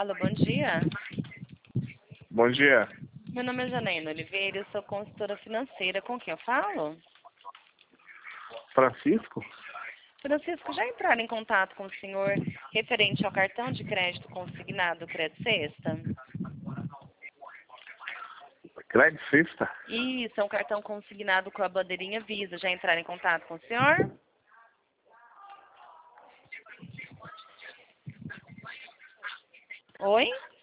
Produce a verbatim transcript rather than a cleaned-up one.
Alô, bom dia. Bom dia. Meu nome é Janaína Oliveira, eu sou consultora financeira. Com quem eu falo? Francisco? Francisco, já entraram em contato com o senhor referente ao cartão de crédito consignado Crédito Sexta? Crédito Sexta? Isso, é um cartão consignado com a bandeirinha Visa. Já entraram em contato com o senhor? Oi?